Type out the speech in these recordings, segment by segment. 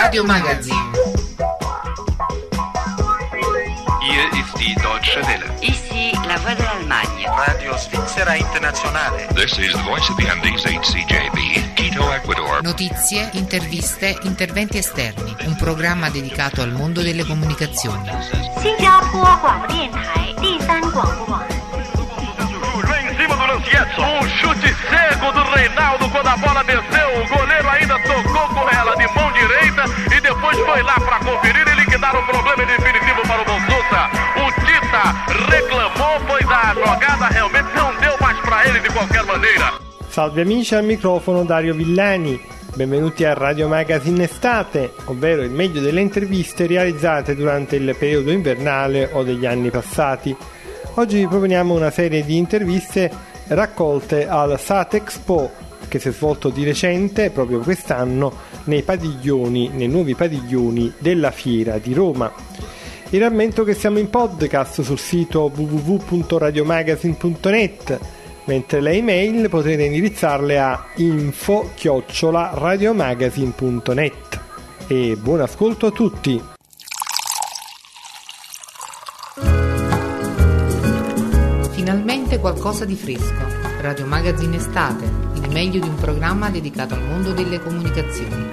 Radio Magazine. Hier ist die Deutsche Welle. Ici la voix de l'Allemagne. Radio Svizzera Internazionale. This is the voice of the Andes, HCJB, Quito, Ecuador. Notizie, interviste, interventi esterni. Un programma dedicato al mondo delle comunicazioni. 新加坡广播电台第三广播网。 Em cima do Lancietto, chute cego do Reinaldo quando a bola desceu, o goleiro ainda tocou com ela de mão direita e depois foi lá para conferir e liquidar o problema definitivo para o Bonsuta. O Tita reclamou, pois a jogada realmente não deu mais para ele de qualquer maneira. Salve amici, al microfono Dario Villani. Benvenuti a Radio Magazine Estate, ovvero il meglio delle interviste realizzate durante il periodo invernale o degli anni passati. Oggi vi proponiamo una serie di interviste raccolte al Satexpo, che si è svolto di recente, proprio quest'anno, nei nuovi padiglioni della Fiera di Roma. Vi rammento che siamo in podcast sul sito www.radiomagazine.net, mentre le email potrete indirizzarle a info@radiomagazine.net. E buon ascolto a tutti! Finalmente qualcosa di fresco. Radio Magazine Estate, il meglio di un programma dedicato al mondo delle comunicazioni.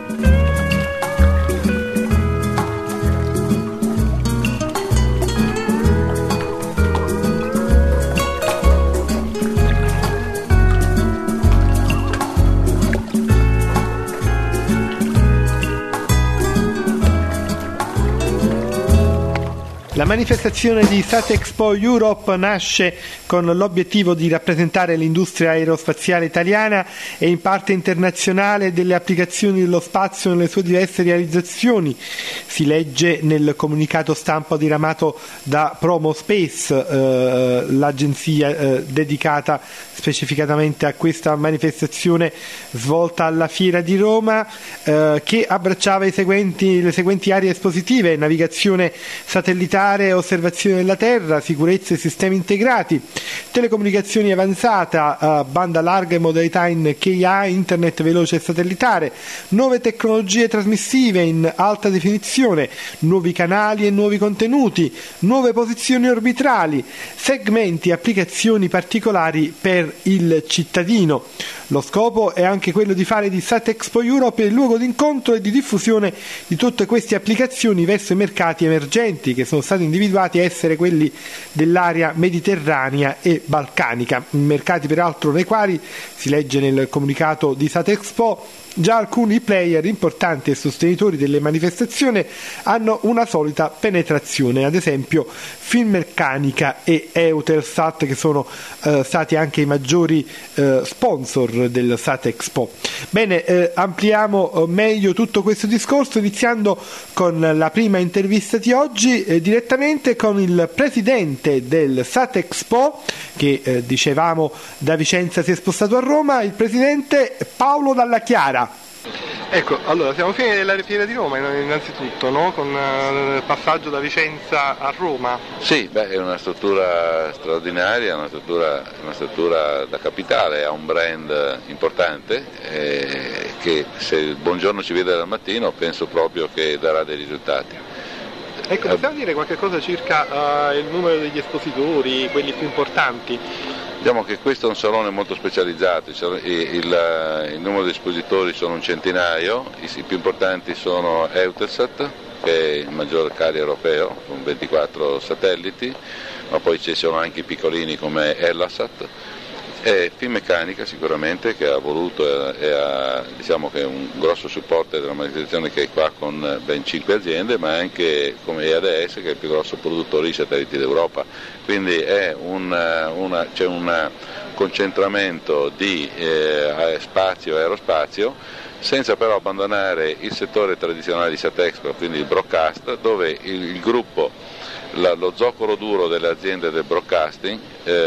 La manifestazione di Satexpo Europe nasce con l'obiettivo di rappresentare l'industria aerospaziale italiana e in parte internazionale delle applicazioni dello spazio nelle sue diverse realizzazioni. Si legge nel comunicato stampa diramato da Promo Space, l'agenzia dedicata specificatamente a questa manifestazione svolta alla Fiera di Roma, che abbracciava le seguenti aree espositive: navigazione satellitare, osservazione della Terra, sicurezza e sistemi integrati, telecomunicazioni avanzata, banda larga e modalità in KA, internet veloce e satellitare, nuove tecnologie trasmissive in alta definizione, nuovi canali e nuovi contenuti, nuove posizioni orbitali, segmenti e applicazioni particolari per il cittadino. Lo scopo è anche quello di fare di Satexpo Europe il luogo di incontro e di diffusione di tutte queste applicazioni verso i mercati emergenti, che sono stati individuati essere quelli dell'area mediterranea e balcanica, mercati peraltro nei quali, si legge nel comunicato di Satexpo, già alcuni player importanti e sostenitori delle manifestazioni hanno una solita penetrazione, ad esempio Finmeccanica e Eutelsat, che sono stati anche i maggiori sponsor del Satexpo. Bene, ampliamo meglio tutto questo discorso iniziando con la prima intervista di oggi, direttamente con il presidente del Satexpo, che dicevamo da Vicenza si è spostato a Roma, il presidente Paolo Dalla Chiara. Ecco, allora siamo fine della Fiera di Roma innanzitutto, no? Con il passaggio da Vicenza a Roma. Sì, è una struttura straordinaria, una struttura da capitale, ha un brand importante che se il Buongiorno ci vede dal mattino penso proprio che darà dei risultati. Ecco, possiamo dire qualche cosa circa il numero degli espositori, quelli più importanti? Diciamo che questo è un salone molto specializzato, il numero di espositori sono un centinaio, i più importanti sono Eutelsat, che è il maggior carrier europeo, con 24 satelliti, ma poi ci sono anche i piccolini come Ellasat, e Finmeccanica sicuramente, che ha voluto e ha, diciamo che è un grosso supporto della manifestazione, che è qua con ben 5 aziende, ma anche come EADS, che è il più grosso produttore di satelliti d'Europa. Quindi c'è un concentramento di spazio e aerospazio, senza però abbandonare il settore tradizionale di Satexpo, quindi il broadcast, dove il gruppo, lo zoccolo duro delle aziende del broadcasting,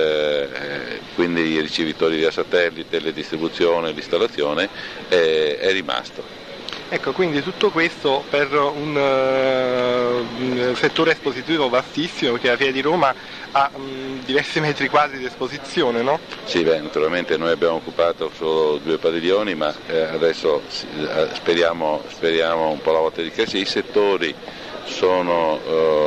quindi i ricevitori via satellite, le distribuzioni, l'installazione, è rimasto. Ecco, quindi tutto questo per un settore espositivo vastissimo, perché la Fiera di Roma ha diversi metri quadri di esposizione, no? Sì, naturalmente noi abbiamo occupato solo 2 padiglioni, ma adesso speriamo un po' la volta di crescere. I settori sono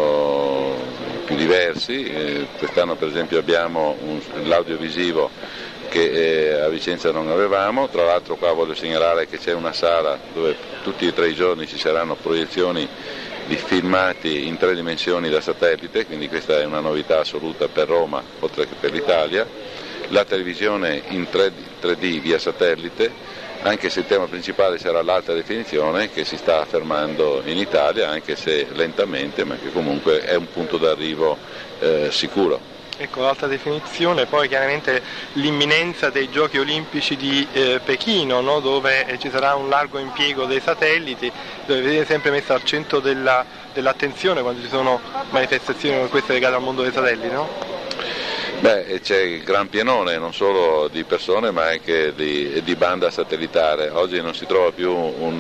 più diversi, quest'anno per esempio abbiamo l'audiovisivo che a Vicenza non avevamo. Tra l'altro qua voglio segnalare che c'è una sala dove tutti e 3 i giorni ci saranno proiezioni di filmati in 3 dimensioni da satellite, quindi questa è una novità assoluta per Roma oltre che per l'Italia. La televisione in 3D via satellite, anche se il tema principale sarà l'alta definizione che si sta affermando in Italia, anche se lentamente, ma che comunque è un punto d'arrivo sicuro. Ecco, l'alta definizione, poi chiaramente l'imminenza dei Giochi Olimpici di Pechino, no? Dove ci sarà un largo impiego dei satelliti, dove viene sempre messa al centro dell'attenzione quando ci sono manifestazioni come queste legate al mondo dei satelliti, no? Beh, c'è il gran pienone non solo di persone ma anche di banda satellitare. Oggi non si trova più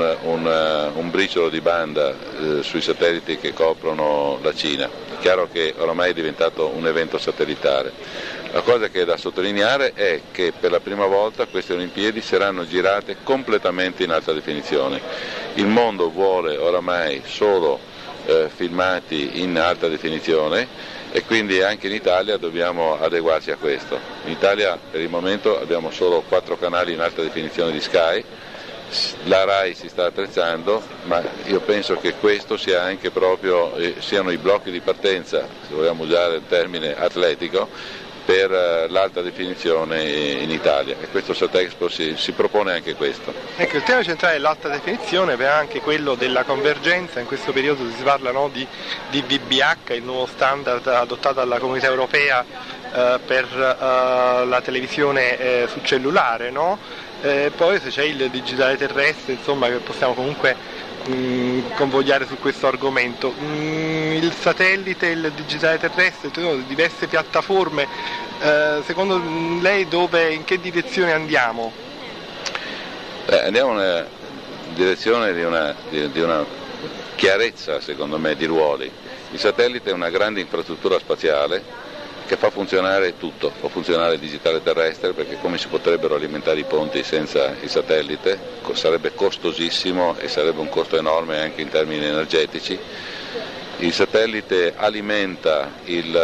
un briciolo di banda sui satelliti che coprono la Cina. È chiaro che oramai è diventato un evento satellitare. La cosa che è da sottolineare è che per la prima volta queste Olimpiadi saranno girate completamente in alta definizione. Il mondo vuole oramai solo filmati in alta definizione e quindi anche in Italia dobbiamo adeguarci a questo. In Italia per il momento abbiamo solo 4 canali in alta definizione di Sky, la RAI si sta attrezzando, ma io penso che questo sia anche proprio, siano i blocchi di partenza, se vogliamo usare il termine atletico, per l'alta definizione in Italia, e questo Satexpo si propone anche questo. Ecco, il tema centrale dell'alta definizione è anche quello della convergenza. In questo periodo si parla, no, di VBH, il nuovo standard adottato dalla Comunità Europea per la televisione su cellulare, no? Poi se c'è il digitale terrestre, insomma, che possiamo comunque convogliare su questo argomento. Il satellite, il digitale terrestre, diverse piattaforme, secondo lei in che direzione andiamo? Andiamo nella direzione di una chiarezza, secondo me, di ruoli. Il satellite è una grande infrastruttura spaziale che fa funzionare tutto, fa funzionare il digitale terrestre, perché come si potrebbero alimentare i ponti senza il satellite? Sarebbe costosissimo e sarebbe un costo enorme anche in termini energetici. Il satellite alimenta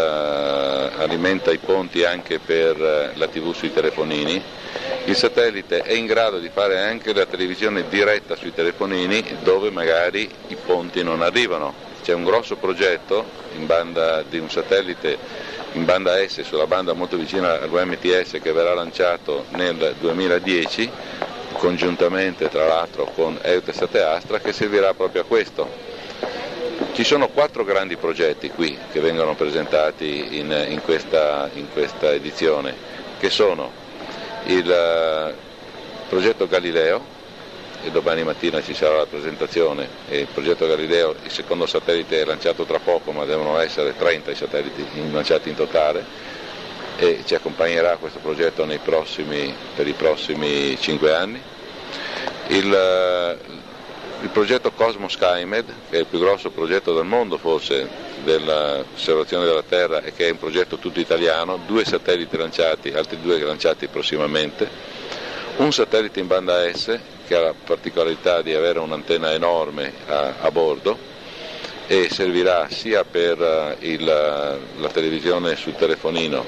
i ponti anche per la TV sui telefonini. Il satellite è in grado di fare anche la televisione diretta sui telefonini dove magari i ponti non arrivano. C'è un grosso progetto in banda di un satellite in banda S, sulla banda molto vicina all'UMTS, che verrà lanciato nel 2010 congiuntamente tra l'altro con Eutelsat e Astra, che servirà proprio a questo. Ci sono 4 grandi progetti qui che vengono presentati in questa edizione, che sono il progetto Galileo, e domani mattina ci sarà la presentazione, e il progetto Galileo, il secondo satellite è lanciato tra poco, ma devono essere 30 i satelliti lanciati in totale, e ci accompagnerà questo progetto per i prossimi 5 anni. Il progetto Cosmos SkyMed, che è il più grosso progetto del mondo forse dell'osservazione della Terra, e che è un progetto tutto italiano, 2 satelliti lanciati, altri 2 lanciati prossimamente, un satellite in banda S che ha la particolarità di avere un'antenna enorme a bordo e servirà sia per la televisione sul telefonino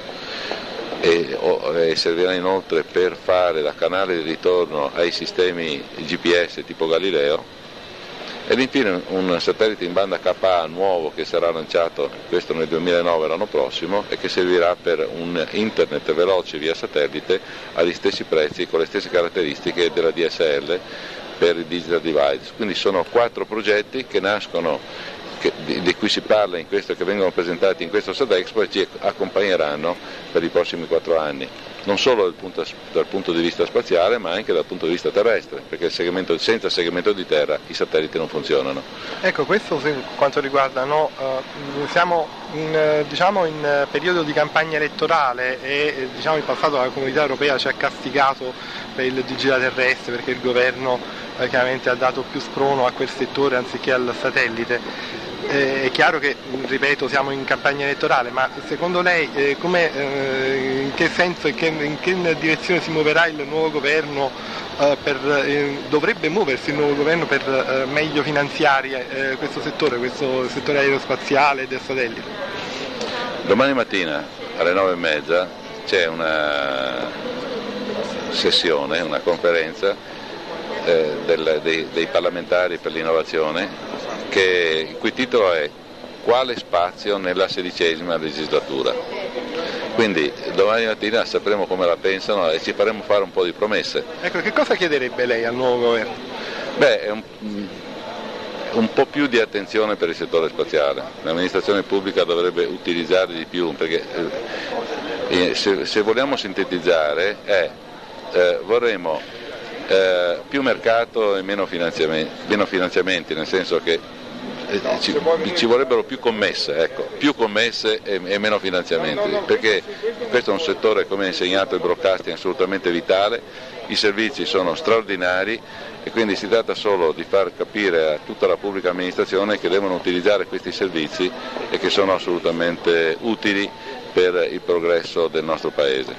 e servirà inoltre per fare da canale di ritorno ai sistemi GPS tipo Galileo, ed infine un satellite in banda KA nuovo che sarà lanciato, questo nel 2009, l'anno prossimo, e che servirà per un internet veloce via satellite agli stessi prezzi, con le stesse caratteristiche della DSL per il digital divide. Quindi sono 4 progetti che nascono, di cui si parla in questo, che vengono presentati in questo Satexpo e ci accompagneranno per i prossimi 4 anni. non solo dal punto di vista spaziale ma anche dal punto di vista terrestre, perché senza segmento di terra i satelliti non funzionano. Ecco, questo per quanto riguarda, siamo in periodo di campagna elettorale e in passato la Comunità Europea ci ha castigato per il digitale terrestre perché il governo chiaramente ha dato più sprono a quel settore anziché al satellite. È chiaro che, ripeto, siamo in campagna elettorale, ma secondo lei in che senso e in che direzione si muoverà il nuovo governo? Dovrebbe muoversi il nuovo governo per meglio finanziare questo settore aerospaziale e del satellite? Domani mattina alle 9:30 c'è una sessione, una conferenza dei parlamentari per l'innovazione, il cui titolo è "Quale spazio nella XVI legislatura?". Quindi domani mattina sapremo come la pensano e ci faremo fare un po' di promesse. Ecco, che cosa chiederebbe lei al nuovo governo? Un po' più di attenzione per il settore spaziale. L'amministrazione pubblica dovrebbe utilizzare di più, perché se vogliamo sintetizzare vorremmo più mercato e meno finanziamenti, nel senso che ci vorrebbero più commesse e meno finanziamenti, perché questo è un settore, come ha insegnato il broadcasting, assolutamente vitale, i servizi sono straordinari e quindi si tratta solo di far capire a tutta la pubblica amministrazione che devono utilizzare questi servizi e che sono assolutamente utili per il progresso del nostro Paese.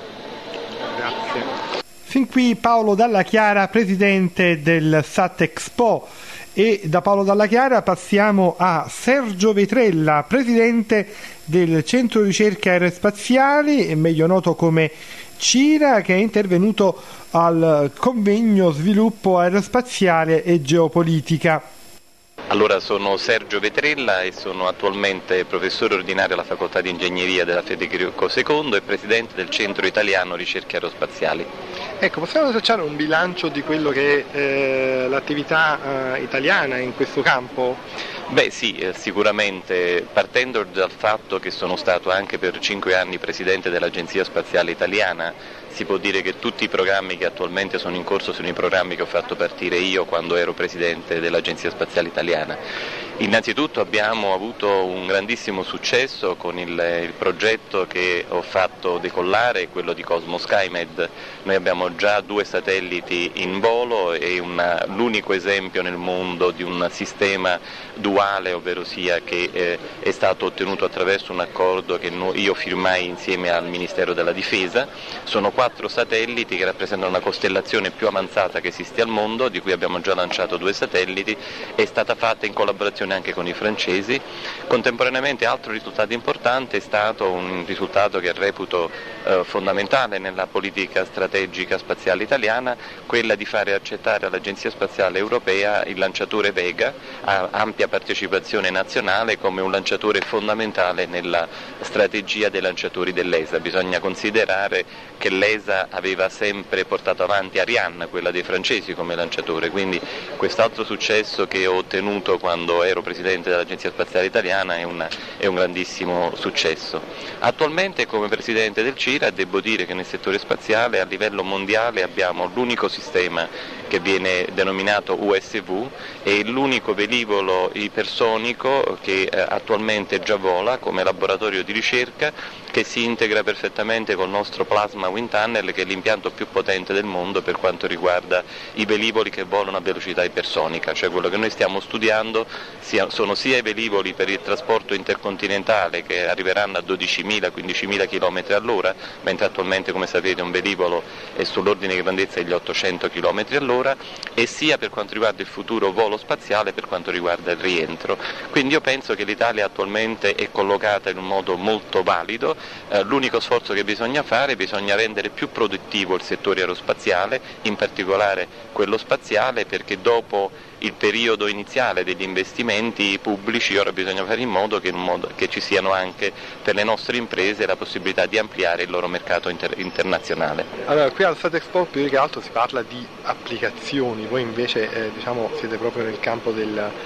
Grazie. Fin qui Paolo Dalla Chiara, presidente del SatExpo, e da Paolo Dalla Chiara passiamo a Sergio Vetrella, presidente del Centro Ricerche Aerospaziali, meglio noto come CIRA, che è intervenuto al convegno Sviluppo Aerospaziale e Geopolitica. Allora, sono Sergio Vetrella e sono attualmente professore ordinario alla Facoltà di Ingegneria della Federico II e presidente del Centro Italiano Ricerche Aerospaziali. Ecco, possiamo tracciare un bilancio di quello che è l'attività italiana in questo campo? Beh sì, sicuramente, partendo dal fatto che sono stato anche per 5 anni presidente dell'Agenzia Spaziale Italiana, si può dire che tutti i programmi che attualmente sono in corso sono i programmi che ho fatto partire io quando ero presidente dell'Agenzia Spaziale Italiana. Innanzitutto abbiamo avuto un grandissimo successo con il progetto che ho fatto decollare, quello di Cosmo Skymed. Noi abbiamo già 2 satelliti in volo e l'unico esempio nel mondo di un sistema duale, ovvero sia che è stato ottenuto attraverso un accordo che io firmai insieme al Ministero della Difesa. Sono 4 satelliti che rappresentano la costellazione più avanzata che esiste al mondo, di cui abbiamo già lanciato 2 satelliti, è stata fatta in collaborazione anche con i francesi. Contemporaneamente altro risultato importante è stato un risultato che reputo fondamentale nella politica strategica spaziale italiana, quella di fare accettare all'Agenzia Spaziale Europea il lanciatore Vega a ampia partecipazione nazionale come un lanciatore fondamentale nella strategia dei lanciatori dell'ESA. Bisogna considerare che l'ESA aveva sempre portato avanti Ariane, quella dei francesi, come lanciatore, quindi quest'altro successo che ho ottenuto quando ero presidente dell'Agenzia Spaziale Italiana è un grandissimo successo. Attualmente come presidente del CIRA devo dire che nel settore spaziale a livello mondiale abbiamo l'unico sistema che viene denominato USV e l'unico velivolo ipersonico che attualmente già vola come laboratorio di ricerca, che si integra perfettamente col nostro Plasma Wind Tunnel, che è l'impianto più potente del mondo per quanto riguarda i velivoli che volano a velocità ipersonica, cioè quello che noi stiamo studiando sono sia i velivoli per il trasporto intercontinentale che arriveranno a 12.000-15.000 km all'ora, mentre attualmente, come sapete, un velivolo è sull'ordine di grandezza degli 800 km all'ora, e sia per quanto riguarda il futuro volo spaziale per quanto riguarda il rientro. Quindi io penso che l'Italia attualmente è collocata in un modo molto valido. L'unico sforzo che bisogna fare, bisogna rendere più produttivo il settore aerospaziale, in particolare quello spaziale, perché dopo il periodo iniziale degli investimenti pubblici ora bisogna fare in modo che ci siano anche per le nostre imprese la possibilità di ampliare il loro mercato internazionale. Allora, qui al SatExpo più che altro si parla di applicazioni, voi invece siete proprio nel campo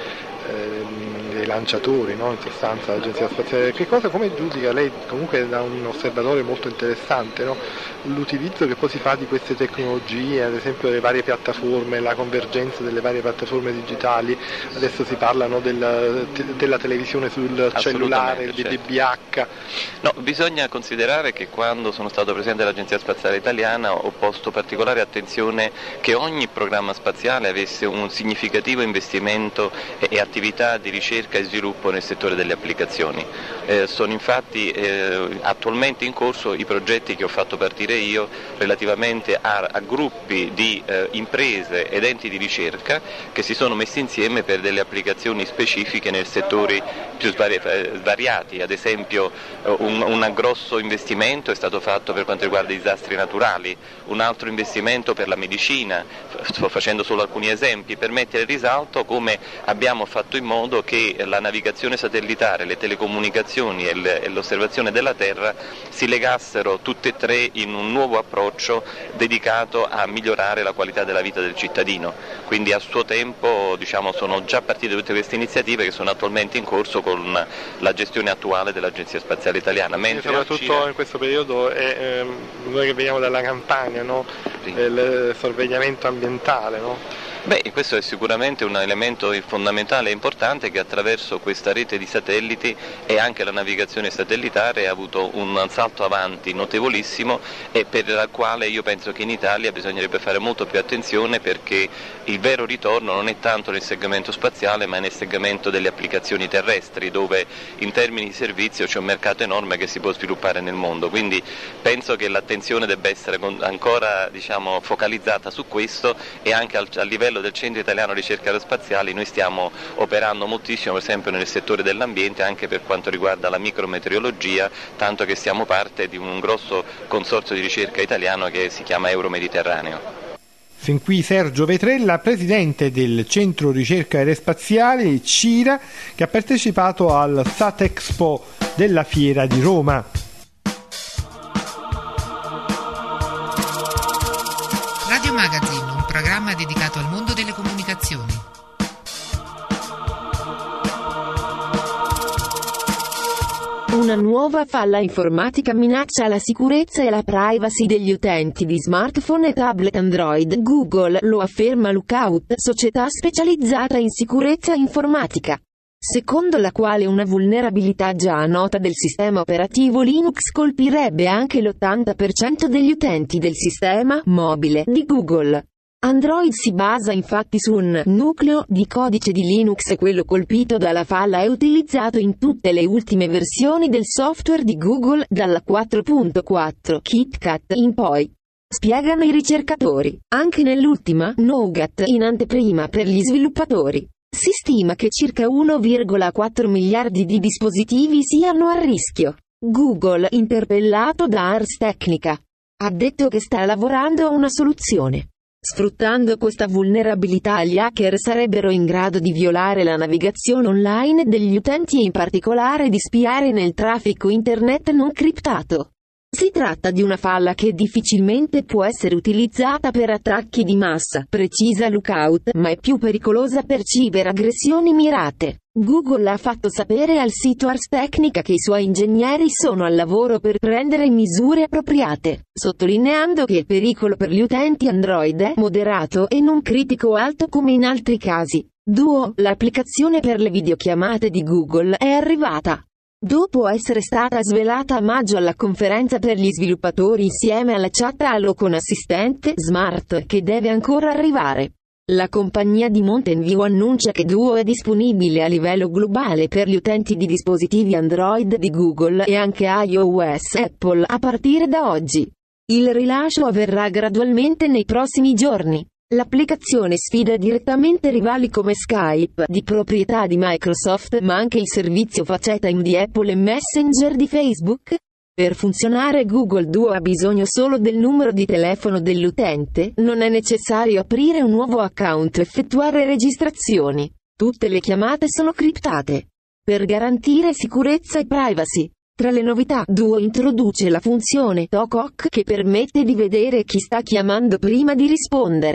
dei lanciatori, no? In sostanza l'Agenzia Spaziale. Come giudica lei, comunque da un osservatore molto interessante, no? L'utilizzo che poi si fa di queste tecnologie, ad esempio le varie piattaforme, la convergenza delle varie piattaforme digitali, adesso si parla, no, della televisione sul cellulare, il DBH. No, bisogna considerare che quando sono stato presidente dell'Agenzia Spaziale Italiana ho posto particolare attenzione che ogni programma spaziale avesse un significativo investimento e attività di ricerca e sviluppo nel settore delle applicazioni. Sono infatti attualmente in corso i progetti che ho fatto partire io relativamente a gruppi di imprese ed enti di ricerca che si sono messi insieme per delle applicazioni specifiche nel settori più svariati. Ad esempio un grosso investimento è stato fatto per quanto riguarda i disastri naturali, un altro investimento per la medicina, sto facendo solo alcuni esempi per mettere in risalto come abbiamo fatto in modo che la navigazione satellitare, le telecomunicazioni e l'osservazione della Terra si legassero tutte e tre in un nuovo approccio dedicato a migliorare la qualità della vita del cittadino. Quindi a suo tempo sono già partite tutte queste iniziative che sono attualmente in corso con la gestione attuale dell'Agenzia Spaziale Italiana. Mentre soprattutto in questo periodo noi che veniamo dalla Campania, no? Sì. Il sorvegliamento ambientale, no? Questo è sicuramente un elemento fondamentale e importante che attraverso questa rete di satelliti e anche la navigazione satellitare ha avuto un salto avanti notevolissimo e per il quale io penso che in Italia bisognerebbe fare molto più attenzione, perché il vero ritorno non è tanto nel segmento spaziale ma nel segmento delle applicazioni terrestri, dove in termini di servizio c'è un mercato enorme che si può sviluppare nel mondo. Quindi penso che l'attenzione debba essere ancora focalizzata su questo, e anche a livello del Centro Italiano Ricerche Aerospaziali noi stiamo operando moltissimo, per esempio nel settore dell'ambiente, anche per quanto riguarda la micrometeorologia, tanto che siamo parte di un grosso consorzio di ricerca italiano che si chiama Euromediterraneo. Fin qui Sergio Vetrella, presidente del Centro Ricerca Aerospaziali CIRA, che ha partecipato al SatExpo della Fiera di Roma. Radio Magazine, un programma dedicato al mondo delle comunicazioni. Una nuova falla informatica minaccia la sicurezza e la privacy degli utenti di smartphone e tablet Android. Google lo afferma Lookout, società specializzata in sicurezza informatica, secondo la quale una vulnerabilità già nota del sistema operativo Linux colpirebbe anche l'80% degli utenti del sistema mobile di Google. Android si basa infatti su un nucleo di codice di Linux e quello colpito dalla falla è utilizzato in tutte le ultime versioni del software di Google, dalla 4.4 KitKat in poi, spiegano i ricercatori. Anche nell'ultima, Nougat, in anteprima per gli sviluppatori, si stima che circa 1,4 miliardi di dispositivi siano a rischio. Google, interpellato da Ars Technica, ha detto che sta lavorando a una soluzione. Sfruttando questa vulnerabilità, gli hacker sarebbero in grado di violare la navigazione online degli utenti e in particolare di spiare nel traffico internet non criptato. Si tratta di una falla che difficilmente può essere utilizzata per attacchi di massa, precisa Lookout, ma è più pericolosa per ciberaggressioni mirate. Google ha fatto sapere al sito Ars Technica che i suoi ingegneri sono al lavoro per prendere misure appropriate, sottolineando che il pericolo per gli utenti Android è moderato e non critico alto come in altri casi. Duo, l'applicazione per le videochiamate di Google, è arrivata. Dopo essere stata svelata a maggio alla conferenza per gli sviluppatori insieme alla chat Allo con assistente Smart, che deve ancora arrivare, la compagnia di Mountain View annuncia che Duo è disponibile a livello globale per gli utenti di dispositivi Android di Google e anche iOS Apple a partire da oggi. Il rilascio avverrà gradualmente nei prossimi giorni. L'applicazione sfida direttamente rivali come Skype, di proprietà di Microsoft, ma anche il servizio FaceTime di Apple e Messenger di Facebook. Per funzionare Google Duo ha bisogno solo del numero di telefono dell'utente, non è necessario aprire un nuovo account o effettuare registrazioni. Tutte le chiamate sono criptate. Per garantire sicurezza e privacy, tra le novità, Duo introduce la funzione Talk che permette di vedere chi sta chiamando prima di rispondere.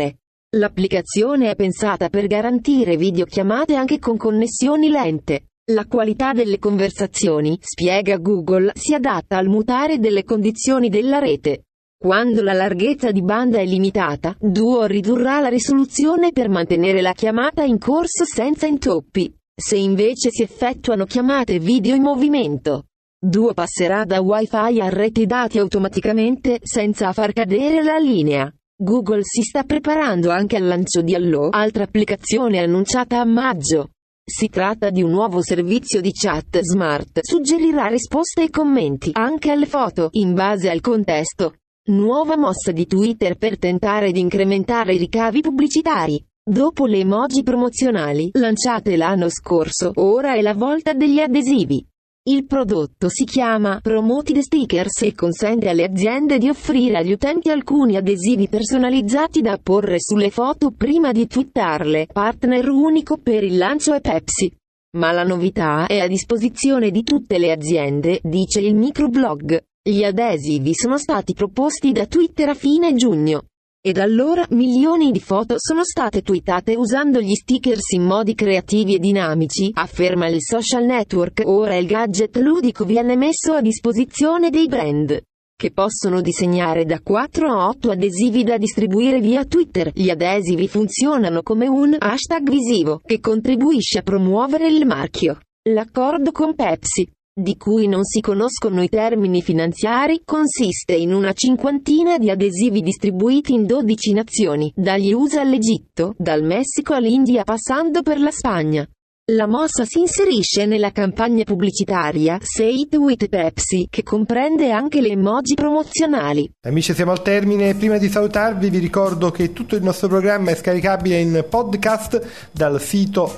L'applicazione è pensata per garantire videochiamate anche con connessioni lente. La qualità delle conversazioni, spiega Google, si adatta al mutare delle condizioni della rete. Quando la larghezza di banda è limitata, Duo ridurrà la risoluzione per mantenere la chiamata in corso senza intoppi. Se invece si effettuano chiamate video in movimento, Duo passerà da Wi-Fi a rete dati automaticamente senza far cadere la linea. Google si sta preparando anche al lancio di Allo, altra applicazione annunciata a maggio. Si tratta di un nuovo servizio di chat smart, suggerirà risposte e commenti anche alle foto, in base al contesto. Nuova mossa di Twitter per tentare di incrementare i ricavi pubblicitari. Dopo le emoji promozionali, lanciate l'anno scorso, ora è la volta degli adesivi. Il prodotto si chiama Promoted Stickers e consente alle aziende di offrire agli utenti alcuni adesivi personalizzati da apporre sulle foto prima di twittarle. Partner unico per il lancio è Pepsi. Ma la novità è a disposizione di tutte le aziende, dice il microblog. Gli adesivi sono stati proposti da Twitter a fine giugno. E da allora milioni di foto sono state tweetate usando gli stickers in modi creativi e dinamici, afferma il social network. Ora il gadget ludico viene messo a disposizione dei brand, che possono disegnare da 4 a 8 adesivi da distribuire via Twitter. Gli adesivi funzionano come un hashtag visivo, che contribuisce a promuovere il marchio. L'accordo con Pepsi, di cui non si conoscono i termini finanziari, consiste in una cinquantina di adesivi distribuiti in 12 nazioni, dagli USA all'Egitto, dal Messico all'India passando per la Spagna. La mossa si inserisce nella campagna pubblicitaria Say It with Pepsi, che comprende anche le emoji promozionali. Amici, siamo al termine. Prima di salutarvi vi ricordo che tutto il nostro programma è scaricabile in podcast dal sito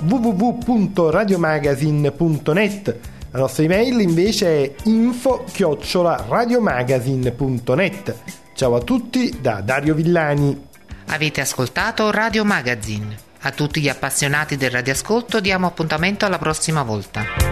www.radiomagazine.net. La nostra email invece è info@radiomagazine.net. Ciao a tutti da Dario Villani. Avete ascoltato Radio Magazine. A tutti gli appassionati del radioascolto diamo appuntamento alla prossima volta.